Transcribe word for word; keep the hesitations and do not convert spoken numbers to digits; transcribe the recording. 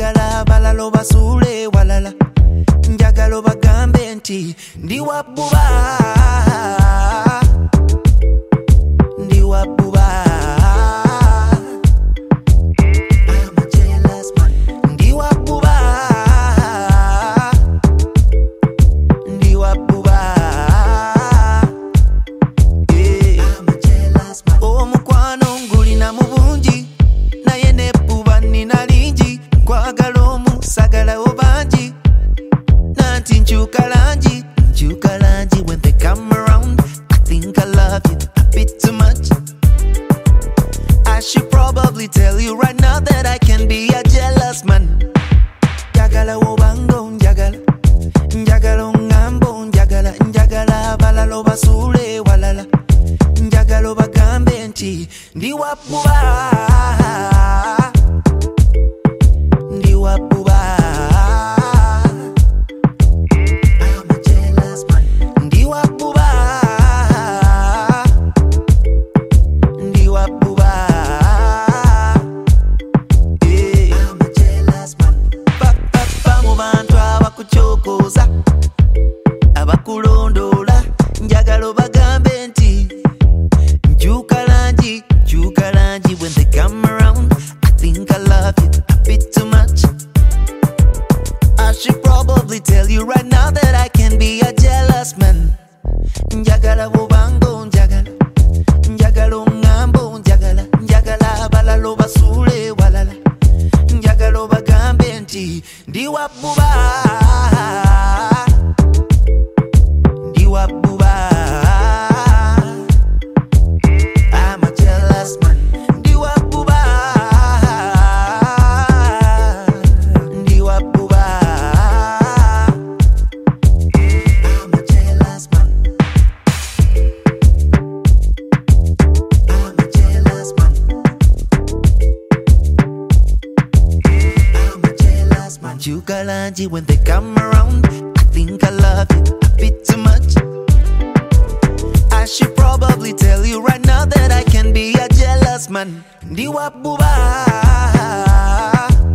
njagala balalo basule walala njagala bagambe nti ndi wabuba ndi wabuba I'm a jealous man ndi wabuba ndi wabuba yeah I'm a jealous man oh mukwano ngulina mubungi naye ne buba nina lingi kwagala omusagala obangi nanti nchukalangi nchukalangi when they come around I think I love you a bit too much I should probably tell you right now that I can be a jealous man njagala wobango njagala njagala ngambo njagala njagala balalo basule walala njagala bagambe nti ndi wabuba ndi wabuba I'm a jealous man ndi wabuba ndi wabuba yeah I'm a jealous man papa pa mu bantu abakuchokoza abakulondola njagala bagambe nti nchukalangi nchukalangi when they come around I think I love you a bit too much I should probably tell you right now that I can be a jealous man njagala bobango njagala njagala ngambo njagala njagala balalo basule walala njagala bagambe nti ndi wabuba ndi wabuba I'm a jealous man ndi wabuba ndi wabuba I'm a jealous man I'm a jealous man I'm a jealous man nchukalangi when they come around I think I love you a bit too much I should probably tell you right now that I can be a jealous man ndi wabuba